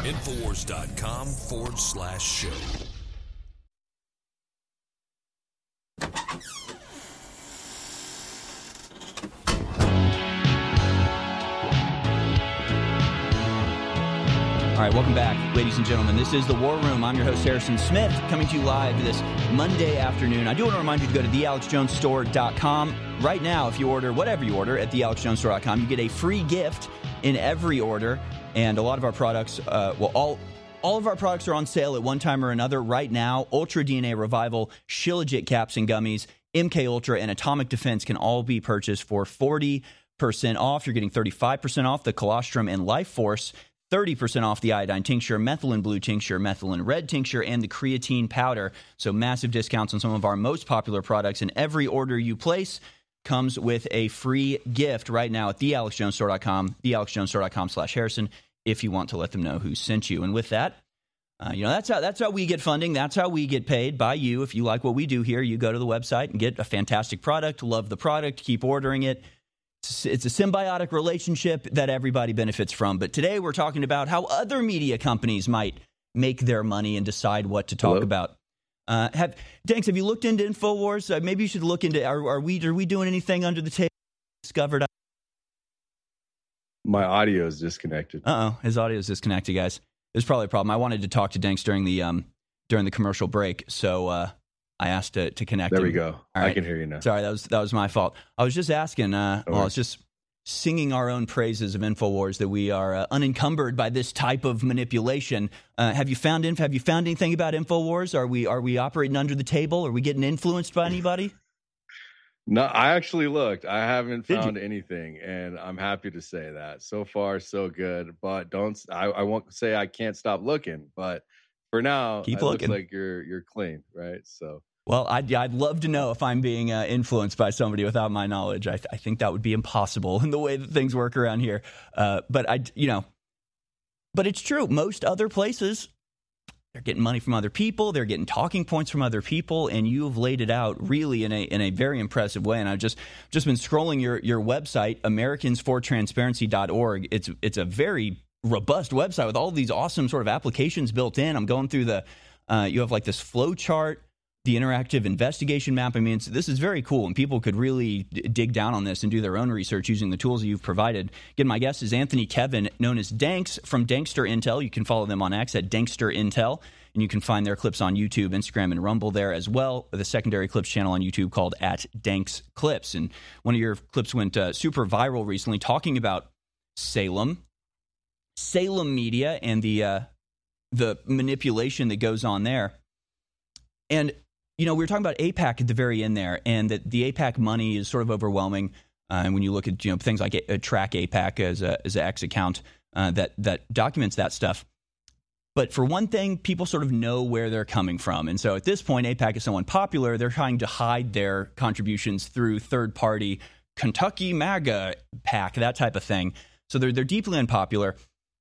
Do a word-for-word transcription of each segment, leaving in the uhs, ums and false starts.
Infowars.com forward slash show. All right, welcome back, ladies and gentlemen. This is The War Room. I'm your host, Harrison Smith, coming to you live this Monday afternoon. I do want to remind you to go to the alex jones store dot com. Right now, if you order whatever you order at the alex jones store dot com, you get a free gift in every order. And a lot of our products, uh, well, all all of our products are on sale at one time or another right now. Ultra D N A Revival, Shilajit Caps and Gummies, M K Ultra, and Atomic Defense can all be purchased for forty percent off. You're getting thirty-five percent off the Colostrum and Life Force, thirty percent off the iodine tincture, methylene blue tincture, methylene red tincture, and the creatine powder. So massive discounts on some of our most popular products. And every order you place comes with a free gift right now at the alex jones store dot com, the alex jones store dot com slash Harrison, if you want to let them know who sent you. And with that, uh, you know, that's how that's how we get funding. That's how we get paid by you. If you like what we do here, you go to the website and get a fantastic product, love the product, keep ordering it. It's a symbiotic relationship that everybody benefits from. But today we're talking about how other media companies might make their money and decide what to talk Hello? about. Uh, have Danks, have you looked into InfoWars? Uh, maybe you should look into, are, are we are we doing anything under the table? Discovered. My audio is disconnected. Uh-oh, his audio is disconnected, guys. There's probably a problem. I wanted to talk to Danks during the um during the commercial break, so uh, I asked to, to connect There him. we go. All I right. can hear you now. Sorry, that was that was my fault. I was just asking. Uh, well, I was just singing our own praises of InfoWars that we are uh, unencumbered by this type of manipulation. Uh, have you found inf- Have you found anything about InfoWars? Are we are we operating under the table? Are we getting influenced by anybody? No, I actually looked. I haven't Did you? found anything, and I'm happy to say that. So far, so good. But don't. I, I won't say I can't stop looking. But for now, Keep it looking. looks like you're you're clean, right? So. Well, I'd, I'd love to know if I'm being uh, influenced by somebody without my knowledge. I, th- I think that would be impossible in the way that things work around here. Uh, but I, you know, but it's true. Most other places, they're getting money from other people. They're getting talking points from other people, and you've laid it out really in a in a very impressive way. And I've just just been scrolling your your website, americans for transparency dot org. It's it's a very robust website with all these awesome sort of applications built in. I'm going through the, uh, you have like this flow chart, the interactive investigation map. I mean, it's, this is very cool, and people could really d- dig down on this and do their own research using the tools that you've provided. Again, my guest is Anthony Kevin, known as Danks from Dankster Intel. You can follow them on X at Dankster Intel, and you can find their clips on YouTube, Instagram, and Rumble there as well, with a secondary clips channel on YouTube called at Danks Clips. And one of your clips went uh, super viral recently, talking about Salem, Salem Media, and the uh, the manipulation that goes on there. And you know, we were talking about AIPAC at the very end there, and that the AIPAC money is sort of overwhelming. Uh, and when you look at, you know, things like a, a Track AIPAC as a as an X account uh, that that documents that stuff. But for one thing, people sort of know where they're coming from. And so at this point, AIPAC is so unpopular, they're trying to hide their contributions through third-party Kentucky MAGA PAC, that type of thing. So they're they're deeply unpopular.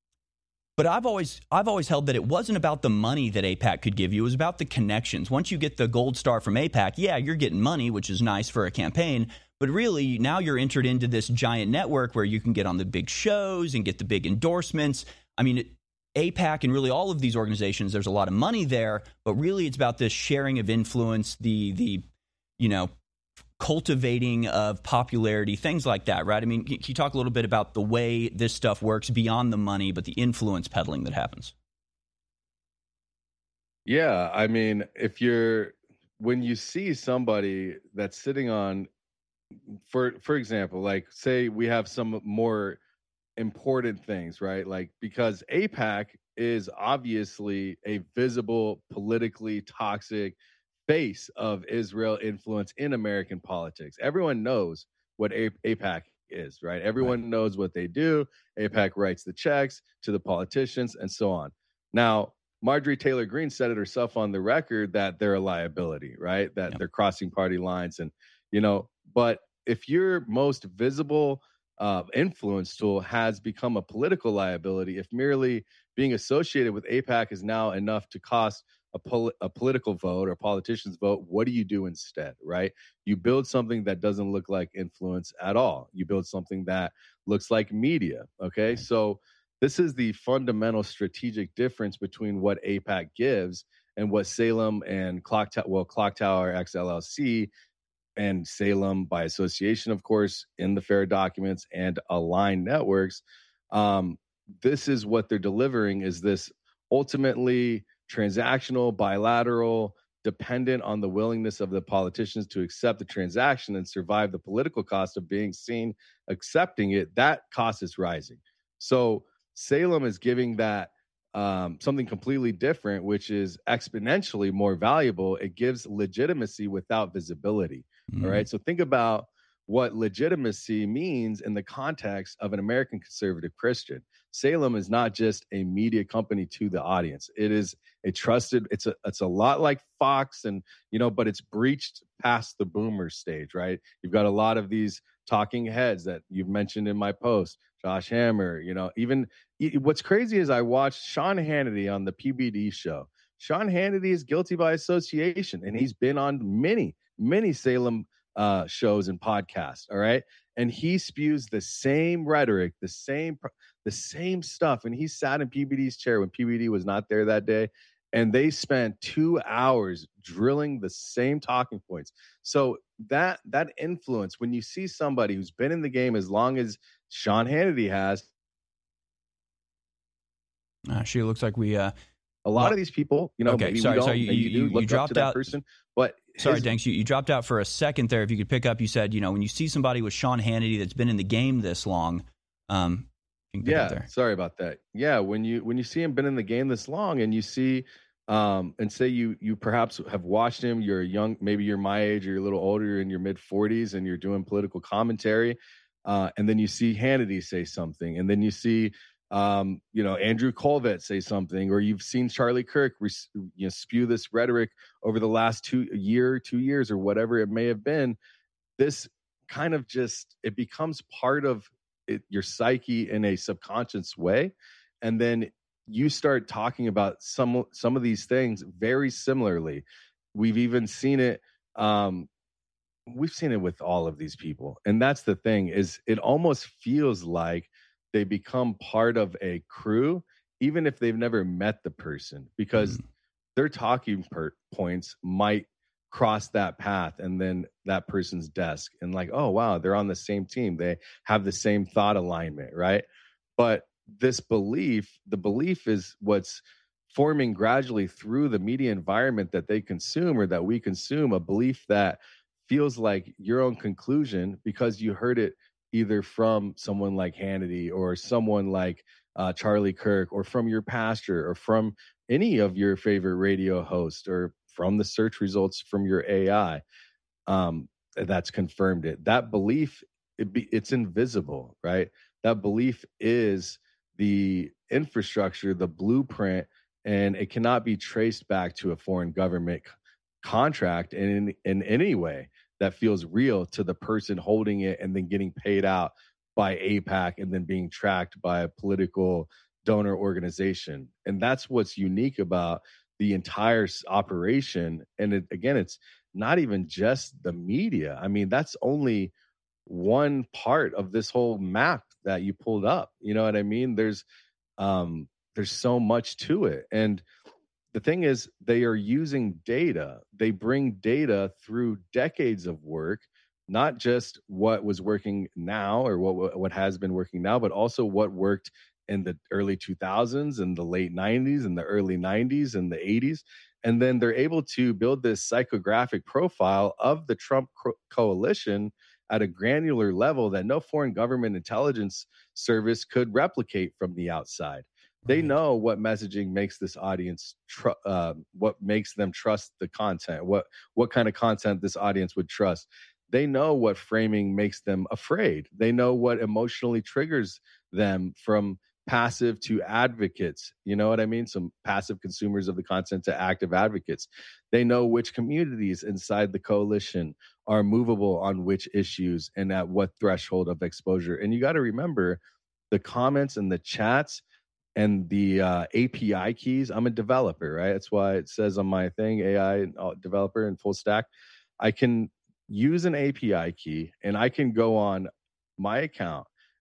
But I've always I've always held that it wasn't about the money that AIPAC could give you. It was about the connections. Once you get the gold star from AIPAC, yeah, you're getting money, which is nice for a campaign. But really, now you're entered into this giant network where you can get on the big shows and get the big endorsements. I mean, AIPAC and really all of these organizations, there's a lot of money there. But really, it's about this sharing of influence, the the you know, cultivating of popularity, things like that, right? I mean, can you talk a little bit about the way this stuff works beyond the money, but the influence peddling that happens? Yeah, I mean, if you're when you see somebody that's sitting on, for for example, like say we have some more important things, right? Like because AIPAC is obviously a visible, politically toxic face of Israel influence in American politics. Everyone knows what A- AIPAC is, right? Everyone right. knows what they do. AIPAC writes the checks to the politicians and so on. Now, Marjorie Taylor Greene said it herself on the record that they're a liability, right? That yep. they're crossing party lines. And, you know, but if your most visible uh, influence tool has become a political liability, if merely being associated with AIPAC is now enough to cost A, pol- a political vote or politician's vote, what do you do instead, right? You build something that doesn't look like influence at all. You build something that looks like media, okay? So this is the fundamental strategic difference between what A PAC gives and what Salem and Clock Tower, well, Clock Tower X L L C and Salem by association, of course, in the FAIR documents and Align Networks. Um, this is what they're delivering is this ultimately transactional, bilateral, dependent on the willingness of the politicians to accept the transaction and survive the political cost of being seen accepting it. That cost is rising. So Salem is giving that um, something completely different, which is exponentially more valuable. It gives legitimacy without visibility. Mm-hmm. All right. So think about what legitimacy means in the context of an American conservative Christian. Salem is not just a media company to the audience. It is a trusted, it's a it's a lot like Fox, and you know, but it's breached past the boomer stage, right? You've got a lot of these talking heads that you've mentioned in my post, Josh Hammer, you know, even what's crazy is I watched Sean Hannity on the P B D show. Sean Hannity is guilty by association, and he's been on many, many Salem uh, shows and podcasts. All right. And he spews the same rhetoric, the same, the same stuff. And he sat in P B D's chair when P B D was not there that day. And they spent two hours drilling the same talking points. So that, that influence, when you see somebody who's been in the game as long as Sean Hannity has. Actually, it looks like we, uh, a lot well, of these people, you know, okay, maybe sorry, we don't, sorry, you, maybe you, you, do look you dropped up to that out, person, but sorry, his, Danks, you, you dropped out for a second there. If you could pick up, you said, you know, when you see somebody with Sean Hannity that's been in the game this long, um, you can pick yeah, up there. Sorry about that. Yeah, when you when you see him been in the game this long, and you see, um, and say you you perhaps have watched him, you're young, maybe you're my age, or you're a little older, you're in your mid forties, and you're doing political commentary, uh, and then you see Hannity say something, and then you see. Um, you know, Andrew Colvett say something, or you've seen Charlie Kirk re- you know, spew this rhetoric over the last two a year, two years, or whatever it may have been. This kind of just it becomes part of it, your psyche in a subconscious way, and then you start talking about some some of these things very similarly. We've even seen it. Um, we've seen it with all of these people, and that's the thing is it almost feels like they become part of a crew, even if they've never met the person, because mm. their talking per- points might cross that path and then that person's desk. And like, oh, wow, they're on the same team. They have the same thought alignment, right? But this belief, the belief is what's forming gradually through the media environment that they consume or that we consume, a belief that feels like your own conclusion because you heard it either from someone like Hannity or someone like uh, Charlie Kirk, or from your pastor, or from any of your favorite radio hosts, or from the search results from your A I. Um, that's confirmed it. That belief, it be, it's invisible, right? That belief is the infrastructure, the blueprint, and it cannot be traced back to a foreign government c- contract in in any way that feels real to the person holding it and then getting paid out by A PAC and then being tracked by a political donor organization. And that's what's unique about the entire operation. And it, again, it's not even just the media. I mean, that's only one part of this whole map that you pulled up. You know what I mean? There's um, there's so much to it. And the thing is, they are using data. They bring data through decades of work, not just what was working now or what what has been working now, but also what worked in the early two thousands and the late nineties and the early nineties and the eighties. And then they're able to build this psychographic profile of the Trump co- coalition at a granular level that no foreign government intelligence service could replicate from the outside. They know what messaging makes this audience, tr- uh, what makes them trust the content, what what kind of content this audience would trust. They know what framing makes them afraid. They know what emotionally triggers them from passive to advocates. You know what I mean? Some passive consumers of the content to active advocates. They know which communities inside the coalition are movable on which issues and at what threshold of exposure. And you got to remember the comments and the chats and the uh, A P I keys. I'm a developer, right? That's why it says on my thing, A I developer and full stack. I can use an A P I key and I can go on my account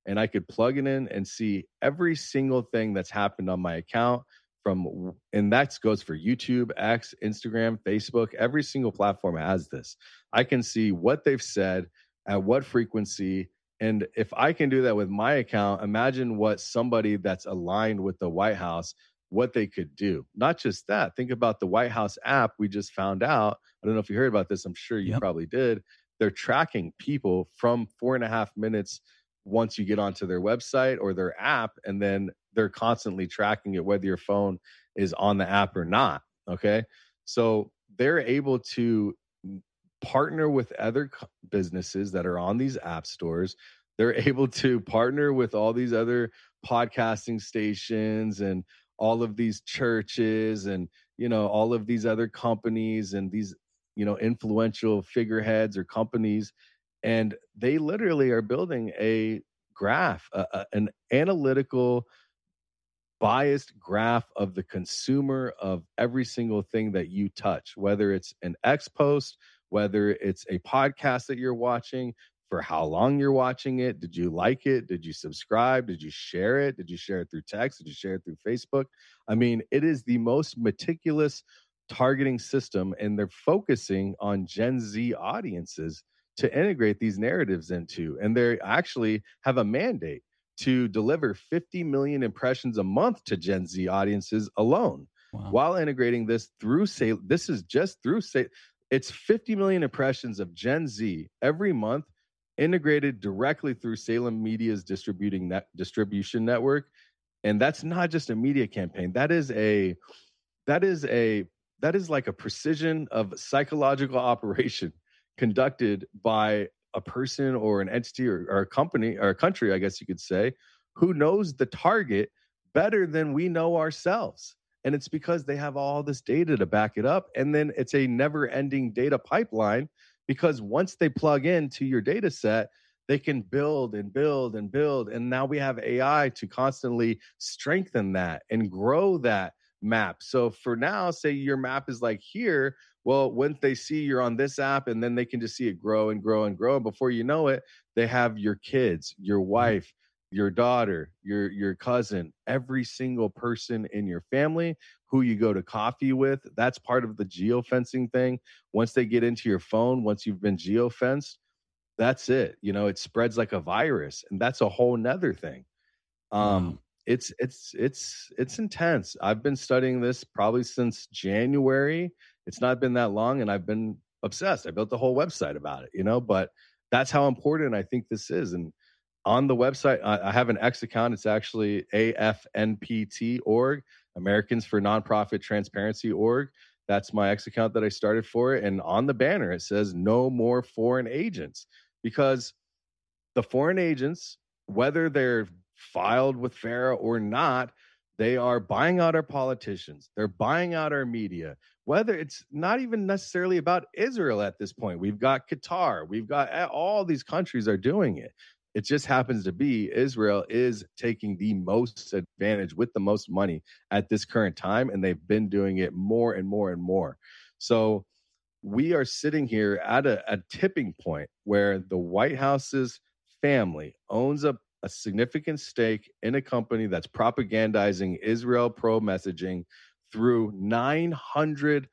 and I could plug it in and see every single thing that's happened on my account from, and that goes for YouTube, X, Instagram, Facebook. Every single platform has this. I can see what they've said, at what frequency. And if I can do that with my account, imagine what somebody that's aligned with the White House, what they could do. Not just that. Think about the White House app we just found out. I don't know if you heard about this. I'm sure you Yep. probably did. They're tracking people from four and a half minutes once you get onto their website or their app, and then they're constantly tracking it, whether your phone is on the app or not. Okay. So they're able to partner with other co- businesses that are on these app stores. They're able to partner with all these other podcasting stations and all of these churches and, you know, all of these other companies and these, you know, influential figureheads or companies. And they literally are building a graph, a, a- an analytical, biased graph of the consumer of every single thing that you touch, whether it's an X post, whether it's a podcast that you're watching, for how long you're watching it. Did you like it? Did you subscribe? Did you share it? Did you share it through text? Did you share it through Facebook? I mean, it is the most meticulous targeting system, and they're focusing on Gen Z audiences to integrate these narratives into. And they actually have a mandate to deliver fifty million impressions a month to Gen Z audiences alone, Wow. while integrating this through say this is just through say it's fifty million impressions of Gen Z every month, integrated directly through Salem Media's distributing net, distribution network. And that's not just a media campaign. That is a that is a that is like a precision of psychological operation conducted by a person or an entity or, or a company or a country, I guess you could say, who knows the target better than we know ourselves. And it's because they have all this data to back it up. And then it's a never ending data pipeline, because once they plug into your data set, they can build and build and build. And now we have A I to constantly strengthen that and grow that map. So for now, say your map is like here. Well, once they see you're on this app, and then they can just see it grow and grow and grow. And before you know it, they have your kids, your wife, your daughter, your your cousin, every single person in your family who you go to coffee with. That's part of the geofencing thing. Once they get into your phone, once you've been geofenced, that's it. You know, it spreads like a virus, and that's a whole nother thing. Um, Wow. it's it's it's it's intense. I've been studying this probably since January. It's not been that long, and I've been obsessed. I built the whole website about it, you know, but that's how important I think this is. And on the website, I, I have an X account. It's actually A F N P T dot org, Americans for Nonprofit Transparency dot org. That's my X account that I started for it. And on the banner, it says no more foreign agents, because the foreign agents, whether they're filed with FARA or not, they are buying out our politicians. They're buying out our media, whether it's not even necessarily about Israel at this point. We've got Qatar. We've got all these countries are doing it. It just happens to be Israel is taking the most advantage with the most money at this current time, and they've been doing it more and more and more. So we are sitting here at a, a tipping point where the White House's family owns a, a significant stake in a company that's propagandizing Israel pro messaging through nine hundred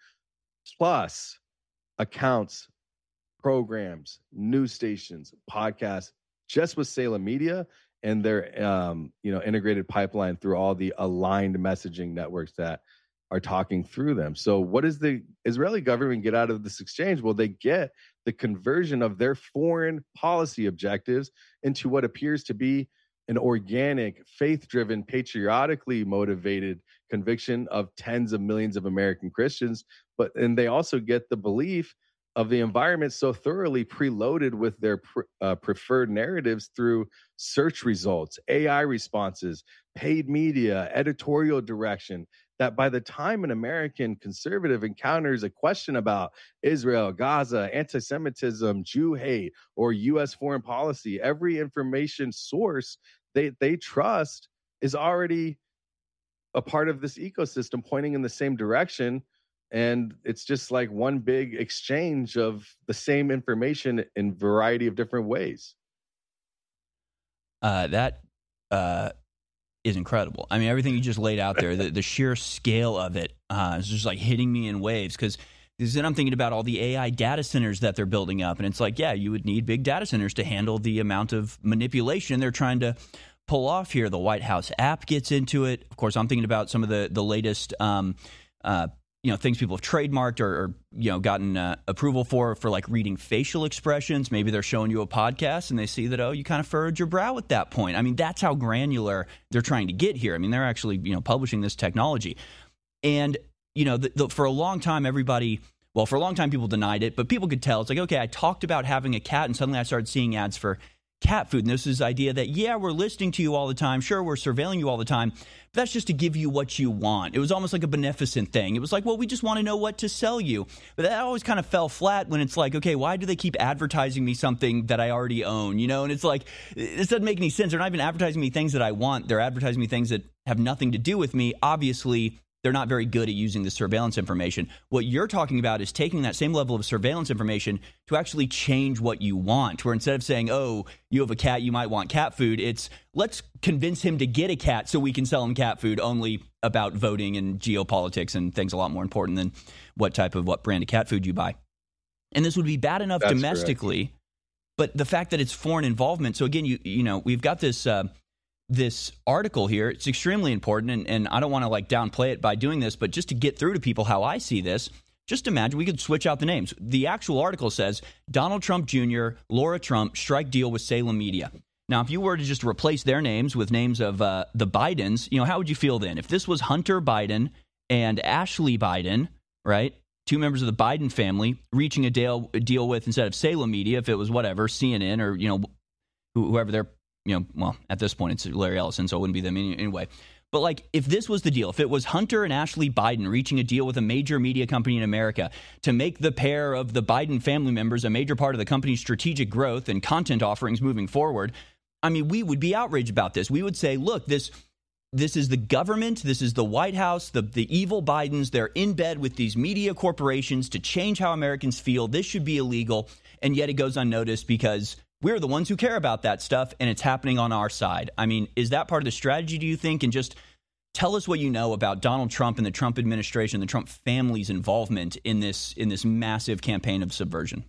plus accounts, programs, news stations, podcasts, just with Salem Media and their um, you know, integrated pipeline through all the aligned messaging networks that are talking through them. So what does the Israeli government get out of this exchange? Well, they get the conversion of their foreign policy objectives into what appears to be an organic, faith-driven, patriotically motivated conviction of tens of millions of American Christians. But and they also get the belief of the environment so thoroughly preloaded with their pr- uh, preferred narratives through search results, A I responses, paid media, editorial direction, that by the time an American conservative encounters a question about Israel, Gaza, anti-Semitism, Jew hate, or U S foreign policy, every information source they, they trust is already a part of this ecosystem pointing in the same direction. And it's just like one big exchange of the same information in a variety of different ways. Uh, that uh, is incredible. I mean, everything you just laid out there, the, the sheer scale of it uh, is just like hitting me in waves because then I'm thinking about all the A I data centers that they're building up. And it's like, yeah, you would need big data centers to handle the amount of manipulation they're trying to pull off here. The White House app gets into it. Of course, I'm thinking about some of the, the latest um, uh, you know, things people have trademarked or, or you know, gotten uh, approval for, for like reading facial expressions. Maybe they're showing you a podcast and they see that, oh, you kind of furrowed your brow at that point. I mean, that's how granular they're trying to get here. I mean, they're actually, you know, publishing this technology. And, you know, the, the, for a long time, everybody, well, for a long time, people denied it, but people could tell. It's like, okay, I talked about having a cat and suddenly I started seeing ads for cat food. And this is the idea that, yeah, we're listening to you all the time. Sure, we're surveilling you all the time. But that's just to give you what you want. It was almost like a beneficent thing. It was like, well, we just want to know what to sell you. But that always kind of fell flat when it's like, okay, why do they keep advertising me something that I already own? You know, and it's like, this doesn't make any sense. They're not even advertising me things that I want. They're advertising me things that have nothing to do with me. Obviously, they're not very good at using the surveillance information. What you're talking about is taking that same level of surveillance information to actually change what you want, where instead of saying, oh, you have a cat, you might want cat food, it's let's convince him to get a cat so we can sell him cat food, only about voting and geopolitics and things a lot more important than what type of, what brand of cat food you buy. And this would be bad enough That's domestically, correct. But the fact that it's foreign involvement. So again, you you know, we've got this uh, this article here. It's extremely important, and, and I don't want to like downplay it by doing this, but just to get through to people how I see this, just imagine we could switch out the names. The actual article says Donald Trump Junior, Laura Trump strike deal with Salem Media. Now, if you were to just replace their names with names of uh, the Bidens, you know, how would you feel then? If this was Hunter Biden and Ashley Biden, right, two members of the Biden family reaching a deal, a deal with, instead of Salem Media, if it was whatever, C N N or, you know, whoever they're, you know, well, at this point, it's Larry Ellison, so it wouldn't be them anyway. But, like, if this was the deal, if it was Hunter and Ashley Biden reaching a deal with a major media company in America to make the pair of the Biden family members a major part of the company's strategic growth and content offerings moving forward, I mean, we would be outraged about this. We would say, look, this this is the government, this is the White House, the, the evil Bidens. They're in bed with these media corporations to change how Americans feel. This should be illegal, and yet it goes unnoticed because we're the ones who care about that stuff, and it's happening on our side. I mean, is that part of the strategy, do you think? And just tell us what you know about Donald Trump and the Trump administration, the Trump family's involvement in this in this massive campaign of subversion.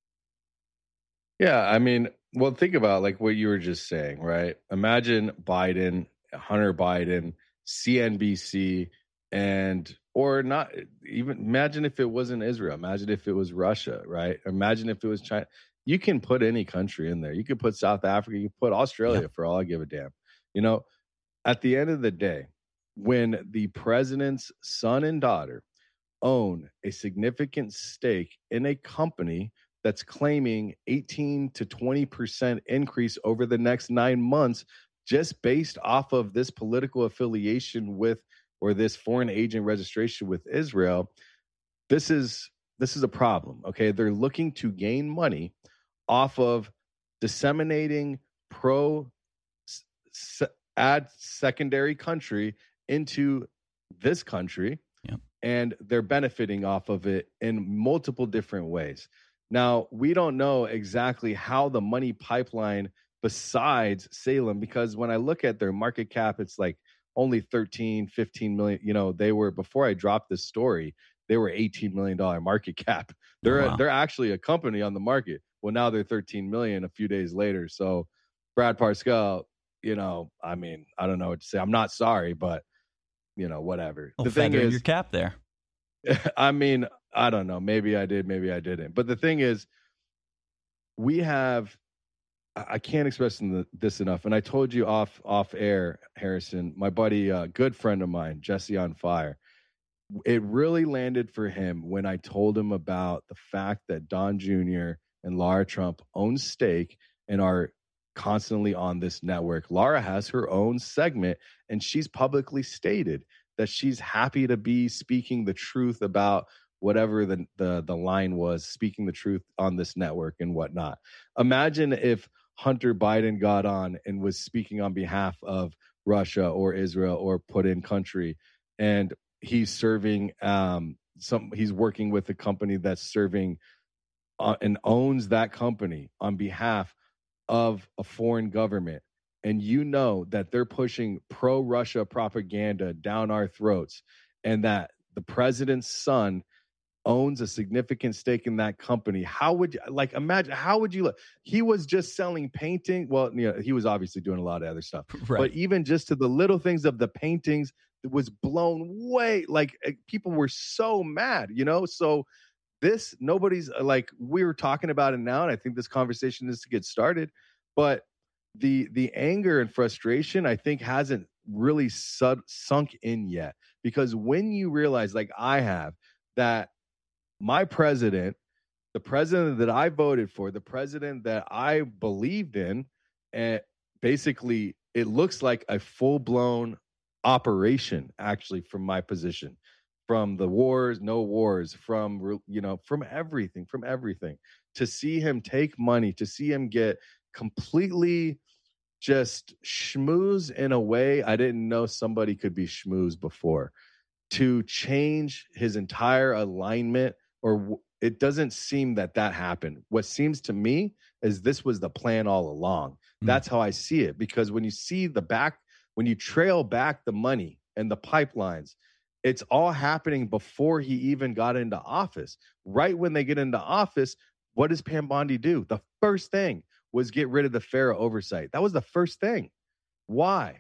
Yeah, I mean, well, think about like what you were just saying, right? Imagine Biden, Hunter Biden, C N B C, and or not even imagine if it wasn't Israel. Imagine if it was Russia, right? Imagine if it was China. You can put any country in there. You could put South Africa. You can put Australia yeah. for all I give a damn. You know, at the end of the day, when the president's son and daughter own a significant stake in a company that's claiming eighteen to twenty percent increase over the next nine months, just based off of this political affiliation with, or this foreign agent registration with Israel, this is this is a problem. Okay, they're looking to gain money off of disseminating pro s- ad secondary country into this country, yep. and they're benefiting off of it in multiple different ways. Now, we don't know exactly how the money pipeline besides Salem, because when I look at their market cap, it's like only thirteen, fifteen million. You know, they were, before I dropped this story, they were eighteen million dollars market cap. They're oh, wow. they're actually a company on the market. Well, now they're thirteen million a few days later. So Brad Parscale, you know, I mean, I don't know what to say. I'm not sorry, but you know, whatever. Oh, the thing is, your cap there. I mean, I don't know. Maybe I did, maybe I didn't. But the thing is, we have, I can't express this enough. And I told you off off air, Harrison, my buddy, a uh, good friend of mine, Jesse on Fire. It really landed for him when I told him about the fact that Don Junior and Laura Trump own stake and are constantly on this network. Laura has her own segment, and she's publicly stated that she's happy to be speaking the truth about whatever the, the, the line was, speaking the truth on this network and whatnot. Imagine if Hunter Biden got on and was speaking on behalf of Russia or Israel or put in country, and he's serving um, some, he's working with a company that's serving uh, and owns that company on behalf of a foreign government. and you know that they're pushing pro-Russia propaganda down our throats, and that the president's son owns a significant stake in that company, how would you, like, imagine, how would you look? He was just selling painting. Well, you know, he was obviously doing a lot of other stuff, Right. but even just to the little things of the paintings, it was blown way, like, people were so mad, you know? So this, nobody's like, we were talking about it now, and I think this conversation is to get started, but the, the anger and frustration, I think, hasn't really su- sunk in yet, because when you realize, like I have, that my president, the president that I voted for, the president that I believed in, and basically it looks like a full-blown operation, actually, from my position, from the wars, no wars, from, you know, from everything, from everything, to see him take money, to see him get completely just schmooze in a way I didn't know somebody could be schmooze before, to change his entire alignment. Or it doesn't seem that that happened. What seems to me is this was the plan all along. Mm. That's how I see it. Because when you see the back, when you trail back the money and the pipelines, it's all happening before he even got into office. Right when they get into office, what does Pam Bondi do? The first thing was get rid of the FARA oversight. That was the first thing. Why?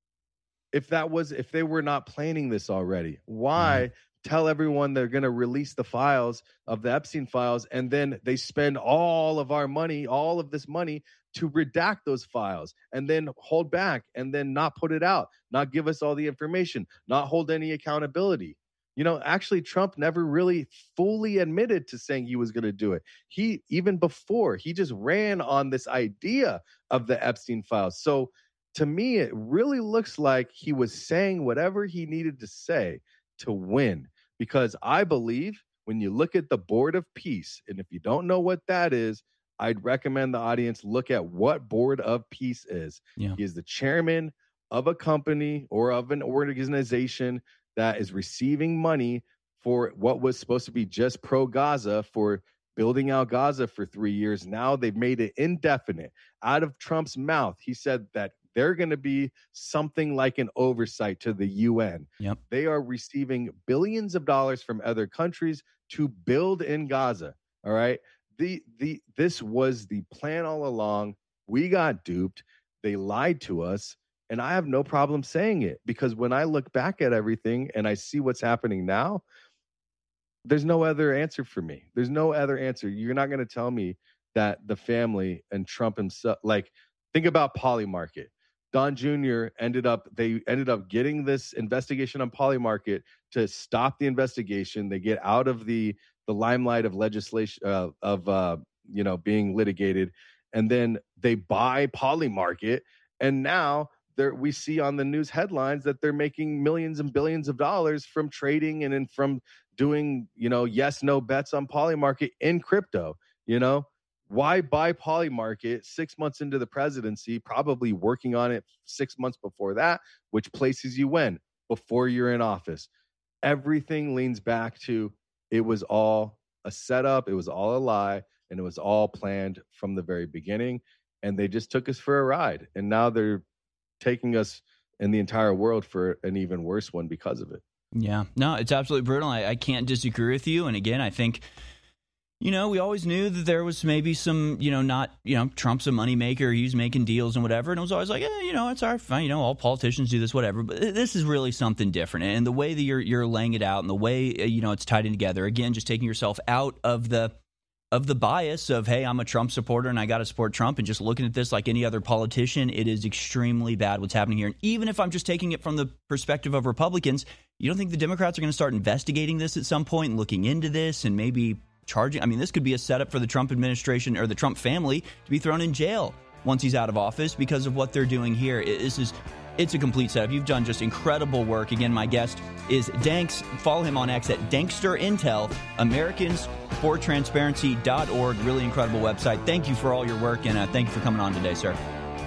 If that was, if they were not planning this already, why? Mm. Tell everyone they're going to release the files of the Epstein files, and then they spend all of our money, all of this money, to redact those files, and then hold back, and then not put it out, not give us all the information, not hold any accountability. You know, actually, Trump never really fully admitted to saying he was going to do it. He, even before, he just ran on this idea of the Epstein files. So to me, it really looks like he was saying whatever he needed to say to win. Because I believe when you look at the Board of Peace, and if you don't know what that is, I'd recommend the audience look at what Board of Peace is. Yeah. He is the chairman of a company or of an organization that is receiving money for what was supposed to be just pro-Gaza, for building out Gaza for three years. Now they've made it indefinite. Out of Trump's mouth, he said that they're going to be something like an oversight to the U N. Yep. They are receiving billions of dollars from other countries to build in Gaza. All right. The the this was the plan all along. We got duped. They lied to us. And I have no problem saying it, because when I look back at everything and I see what's happening now, there's no other answer for me. There's no other answer. You're not going to tell me that the family and Trump himself, like, think about Polymarket. Don Junior ended up, they ended up getting this investigation on Polymarket to stop the investigation. They get out of the the limelight of legislation, uh, of, uh, you know, being litigated. And then they buy Polymarket. And now they're, we see on the news headlines that they're making millions and billions of dollars from trading and then from doing, you know, yes, no bets on Polymarket in crypto, you know. Why buy Polymarket six months into the presidency, probably working on it six months before that, which places you when? Before you're in office. Everything leans back to it was all a setup, it was all a lie, and it was all planned from the very beginning. And they just took us for a ride. And now they're taking us and the entire world for an even worse one because of it. Yeah, no, it's absolutely brutal. I, I can't disagree with you. And again, I think, you know, we always knew that there was maybe some, you know, not, you know, Trump's a moneymaker, he's making deals and whatever. And it was always like, yeah, you know, it's our fine, you know, all politicians do this, whatever. But this is really something different. And the way that you're you're laying it out and the way, you know, it's tied in together, again, just taking yourself out of the of the bias of, hey, I'm a Trump supporter and I got to support Trump, and just looking at this like any other politician, it is extremely bad what's happening here. And even if I'm just taking it from the perspective of Republicans, you don't think the Democrats are going to start investigating this at some point and looking into this and maybe charging? I mean, this could be a setup for the Trump administration or the Trump family to be thrown in jail once he's out of office because of what they're doing here. It, this is, it's a complete setup. You've done just incredible work. Again, my guest is Danks. Follow him on X at Dankster Intel, Americans for Transparency dot org. Really incredible website. Thank you for all your work, and uh, thank you for coming on today, sir.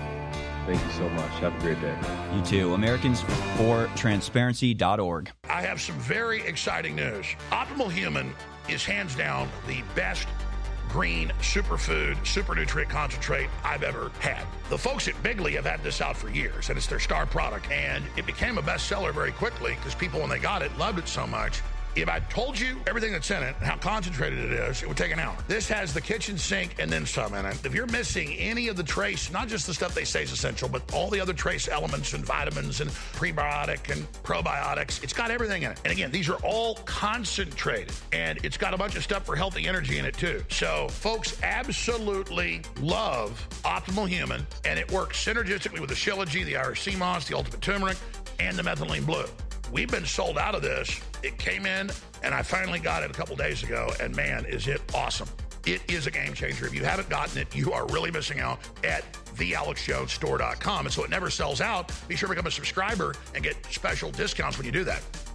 Thank you so much. Have a great day. You too. Americans for Transparency dot org. I have some very exciting news. Optimal Human is hands down the best green superfood, super nutrient concentrate I've ever had. The folks at Bigley have had this out for years, and it's their star product. And it became a bestseller very quickly because people, when they got it, loved it so much. If I told you everything that's in it and how concentrated it is, it would take an hour. This has the kitchen sink and then some in it. If you're missing any of the trace, not just the stuff they say is essential, but all the other trace elements and vitamins and prebiotic and probiotics, it's got everything in it. And again, these are all concentrated, and it's got a bunch of stuff for healthy energy in it too. So folks absolutely love Optimal Human, and it works synergistically with the Shilajit, the Irish Sea Moss, the Ultimate Turmeric, and the Methylene Blue. We've been sold out of this. It came in, and I finally got it a couple days ago, and man, is it awesome. It is a game changer. If you haven't gotten it, you are really missing out at the alex jones store dot com. And so it never sells out. Be sure to become a subscriber and get special discounts when you do that.